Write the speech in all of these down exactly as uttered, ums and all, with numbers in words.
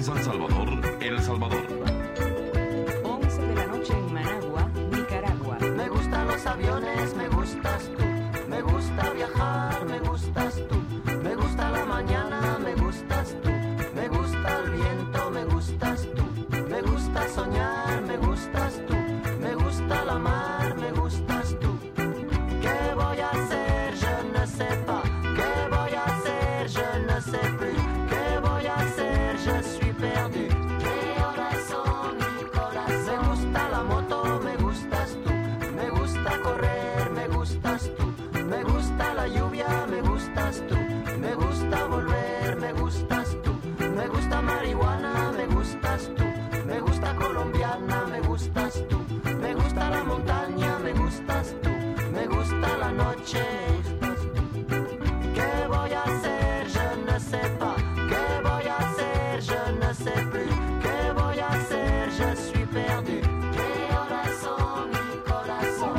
San Salvador, El Salvador. once de la noche en Managua, Nicaragua. Me gustan los aviones, me gustas tú. Me gusta viajar, me gustas tú. Me gusta la mañana, me gustas tú. Me gusta el viento, me gustas tú. Me gusta soñar, me gustas tú. Me gusta la mar, me gustas tú. ¿Qué voy a hacer? Je ne sais pas. ¿Qué voy a hacer? Je ne sais plus. ¿Qué voy a hacer? Je suis perdu. ¿Qué horas son, mi corazón? Me gusta la moto, me gustas tú. Me gusta correr, me gustas tú. Me gusta la lluvia, me gustas tú. Me gusta volver, me gustas tú. Me gusta marihuana, me gustas tú. Me gusta colombiana, me gustas tú. Me gusta la montaña, me gustas tú. Me gusta la noche, me gustas tú. ¿Qué voy a hacer? Je ne sais pas. ¿Qué voy a hacer? Je ne sais plus. ¿Qué voy a hacer? Je suis perdu. ¿Qué horas son, mi corazón?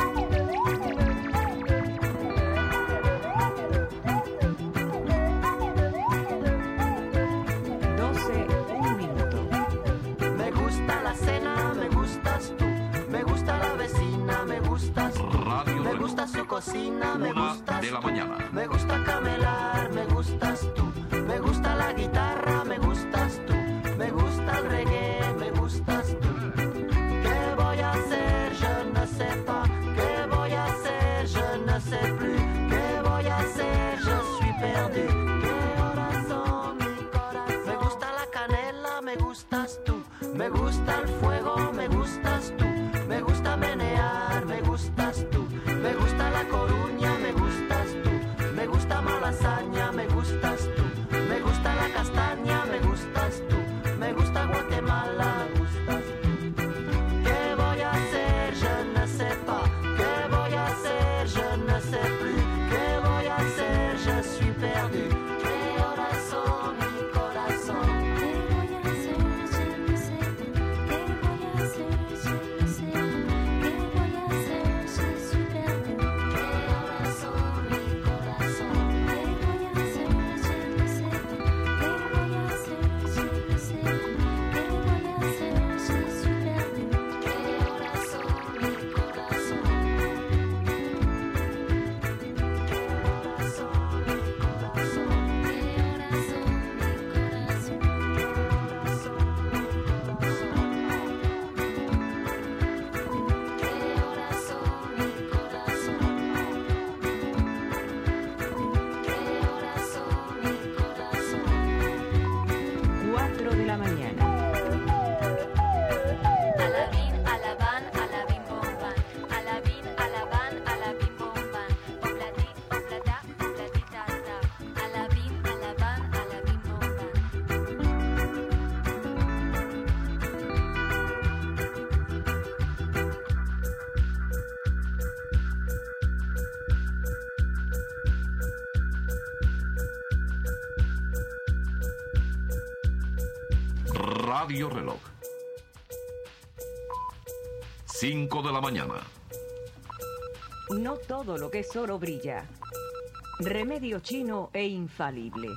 doce, un minuto. Me gusta la cena, me gustas tú. Me gusta la vecina, me gustas tú. Radio Me Reloj. gusta su cocina, me Una gustas de la tú. mañana. Me gusta camelar, me gustas tú. Me gusta la guitarra, me gustas tú. Me gusta el reggae, me gustas tú. ¿Qué voy a hacer? Je ne sais pas. ¿Qué voy a hacer? Je ne sais plus. ¿Qué voy a hacer? Je suis perdu. ¿Qué horas son, mi corazón? Me gusta la canela, me gustas tú. Me gusta el fuego, me gustas tú. Me gusta menear, me gustas tú. Me gusta la Coruña, me gustas tú. Me gusta Malasaña, me gustas tú. Me gusta la castaña, me gustas tú. Me gusta Guatemala, me gustas tú. ¿Qué voy a hacer? Je ne sais pas. ¿Qué voy a hacer? Je ne sais plus. ¿Qué voy a hacer? Je suis perdu. ¿Qué horas son, mi corazón? ¿Qué voy a hacer? Je ne sais pas. ¿Qué voy a hacer? Je ne sais pas. ¿Qué voy a hacer? Je suis perdu. ¿Qué horas son, mi corazón? ¿Qué voy a hacer? Je ne sais pas. ¿Qué voy a hacer? Je ne sais pas. ¿Qué voy a hacer? Je suis perdu. ¿Qué horas son, mi corazón? cuatro de la mañana. Alabín, alabán, alabín, bombán. Alabín, alabán, alabín, bombán. Oblatí, oblatá, oblatitata. Alabín, alabán, alabín, bombán. Radio Reloj. cinco de la mañana. No todo lo que es oro brilla. Remedio chino e infalible.